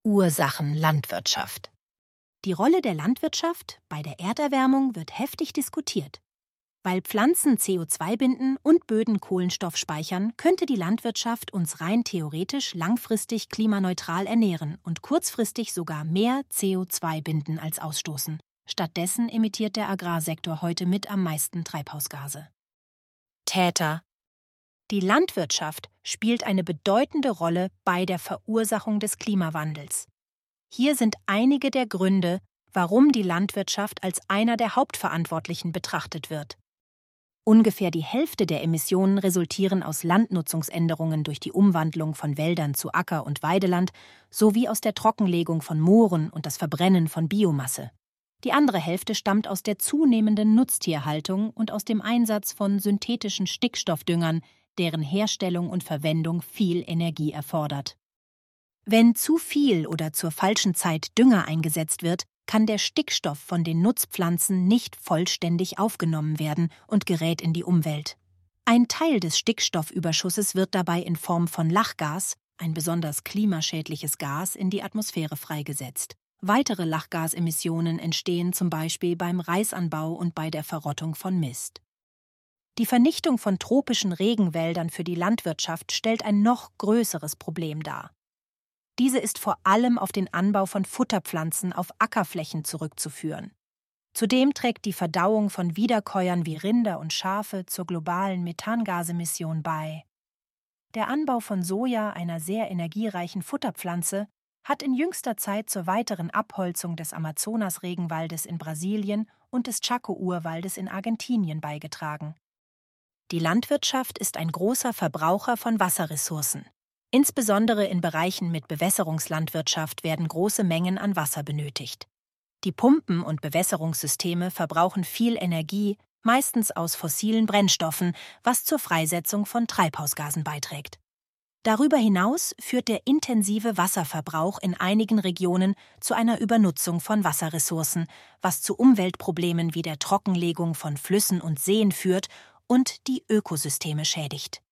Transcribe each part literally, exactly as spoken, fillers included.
Ursachen Landwirtschaft. Die Rolle der Landwirtschaft bei der Erderwärmung wird heftig diskutiert. Weil Pflanzen C O zwei binden und Böden Kohlenstoff speichern, könnte die Landwirtschaft uns rein theoretisch langfristig klimaneutral ernähren und kurzfristig sogar mehr C O zwei binden als ausstoßen. Stattdessen emittiert der Agrarsektor heute mit am meisten Treibhausgase. Täter. Die Landwirtschaft spielt eine bedeutende Rolle bei der Verursachung des Klimawandels. Hier sind einige der Gründe, warum die Landwirtschaft als einer der Hauptverantwortlichen betrachtet wird. Ungefähr die Hälfte der Emissionen resultieren aus Landnutzungsänderungen durch die Umwandlung von Wäldern zu Acker- und Weideland sowie aus der Trockenlegung von Mooren und das Verbrennen von Biomasse. Die andere Hälfte stammt aus der zunehmenden Nutztierhaltung und aus dem Einsatz von synthetischen Stickstoffdüngern, deren Herstellung und Verwendung viel Energie erfordert. Wenn zu viel oder zur falschen Zeit Dünger eingesetzt wird, kann der Stickstoff von den Nutzpflanzen nicht vollständig aufgenommen werden und gerät in die Umwelt. Ein Teil des Stickstoffüberschusses wird dabei in Form von Lachgas, ein besonders klimaschädliches Gas, in die Atmosphäre freigesetzt. Weitere Lachgasemissionen entstehen zum Beispiel beim Reisanbau und bei der Verrottung von Mist. Die Vernichtung von tropischen Regenwäldern für die Landwirtschaft stellt ein noch größeres Problem dar. Diese ist vor allem auf den Anbau von Futterpflanzen auf Ackerflächen zurückzuführen. Zudem trägt die Verdauung von Wiederkäuern wie Rinder und Schafe zur globalen Methangasemission bei. Der Anbau von Soja, einer sehr energiereichen Futterpflanze, hat in jüngster Zeit zur weiteren Abholzung des Amazonas-Regenwaldes in Brasilien und des Chaco-Urwaldes in Argentinien beigetragen. Die Landwirtschaft ist ein großer Verbraucher von Wasserressourcen. Insbesondere in Bereichen mit Bewässerungslandwirtschaft werden große Mengen an Wasser benötigt. Die Pumpen und Bewässerungssysteme verbrauchen viel Energie, meistens aus fossilen Brennstoffen, was zur Freisetzung von Treibhausgasen beiträgt. Darüber hinaus führt der intensive Wasserverbrauch in einigen Regionen zu einer Übernutzung von Wasserressourcen, was zu Umweltproblemen wie der Trockenlegung von Flüssen und Seen führt und die Ökosysteme schädigt.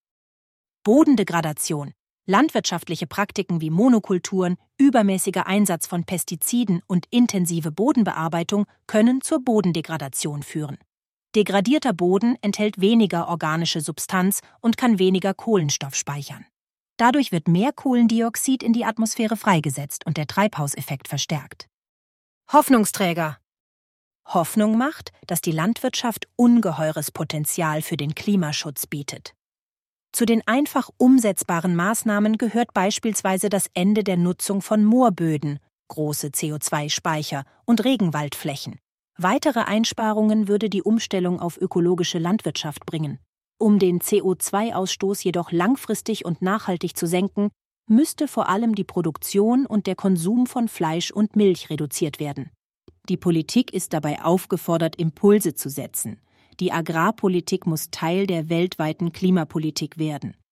Bodendegradation. Landwirtschaftliche Praktiken wie Monokulturen, übermäßiger Einsatz von Pestiziden und intensive Bodenbearbeitung können zur Bodendegradation führen. Degradierter Boden enthält weniger organische Substanz und kann weniger Kohlenstoff speichern. Dadurch wird mehr Kohlendioxid in die Atmosphäre freigesetzt und der Treibhauseffekt verstärkt. Hoffnungsträger. Hoffnung macht, dass die Landwirtschaft ungeheures Potenzial für den Klimaschutz bietet. Zu den einfach umsetzbaren Maßnahmen gehört beispielsweise das Ende der Nutzung von Moorböden, große C O zwei Speicher und Regenwaldflächen. Weitere Einsparungen würde die Umstellung auf ökologische Landwirtschaft bringen. Um den C O zwei Ausstoß jedoch langfristig und nachhaltig zu senken, müsste vor allem die Produktion und der Konsum von Fleisch und Milch reduziert werden. Die Politik ist dabei aufgefordert, Impulse zu setzen. Die Agrarpolitik muss Teil der weltweiten Klimapolitik werden.